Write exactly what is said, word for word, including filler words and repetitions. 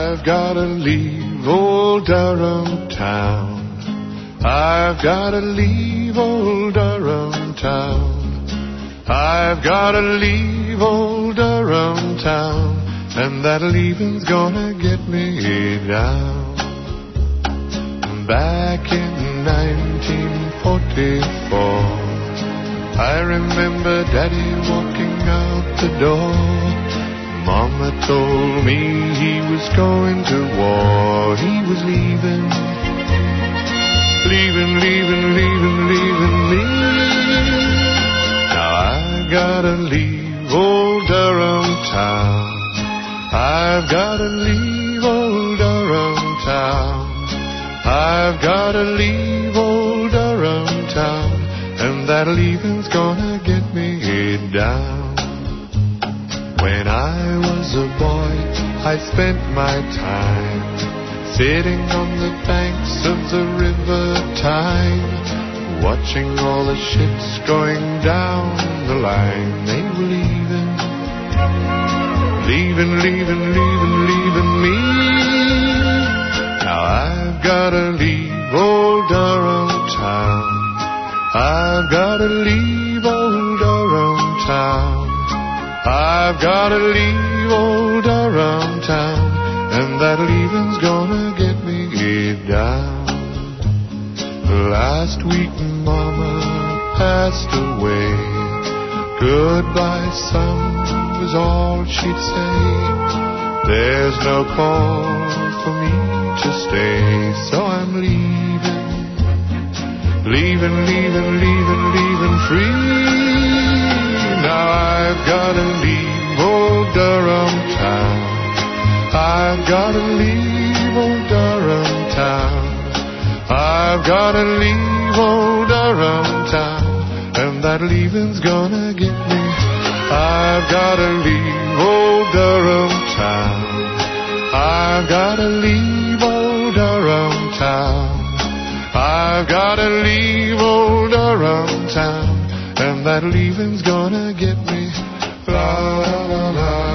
I've gotta leave old Durham town. I've gotta leave old Durham town. I've gotta leave old Durham town, and that leaving's gonna get me down. Back in nineteen forty-four, I remember Daddy walking out the door. Mama told me he was going to war. He was leaving, leaving, leaving, leaving, leaving me. Now I gotta leave old Durham town. I've gotta leave old Durham town. I've gotta leave old Durham town, and that leaving's gonna get me down. When I was a boy, I spent my time sitting on the banks of the river Tyne, watching all the ships going down the line. They were leaving, leaving, leaving, leaving, leaving me. Now I've gotta leave old Durham town. I've gotta leave old Durham town. I've gotta leave old Durham town, and that leaving's gonna get me down. Last week Mama passed away. Goodbye, son, was all she'd say. There's no call for me to stay, so I'm leaving, leaving, leaving, leaving, leaving free. Now I've gotta leave old Durham town. I've gotta leave old Durham town. I've gotta leave old Durham town, and that leaving's gonna get me. I've gotta leave old Durham town. I've gotta leave old Durham town. I've gotta leave old Durham town, and that leaving's gonna get me. La la la la.